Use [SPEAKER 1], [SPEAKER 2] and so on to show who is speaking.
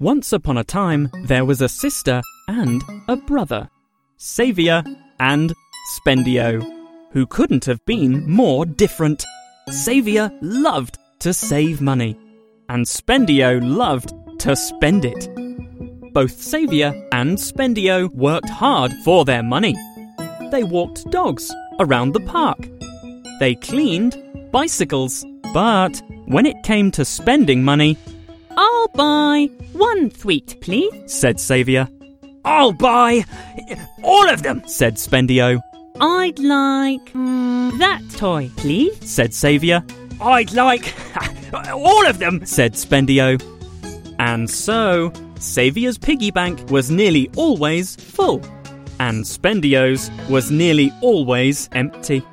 [SPEAKER 1] Once upon a time, there was a sister and a brother, Saviour and Spendio, who couldn't have been more different. Saviour loved to save money, and Spendio loved to spend it. Both Saviour and Spendio worked hard for their money. They walked dogs around the park. They cleaned bicycles. But when it came to spending money,
[SPEAKER 2] "I'll buy 1 sweet, please,"
[SPEAKER 1] said Saviour.
[SPEAKER 3] "I'll buy all of them," said Spendio.
[SPEAKER 2] "I'd like that toy, please,"
[SPEAKER 1] said Saviour.
[SPEAKER 3] "I'd like all of them,"
[SPEAKER 1] said Spendio. And so, Saviour's piggy bank was nearly always full, and Spendio's was nearly always empty.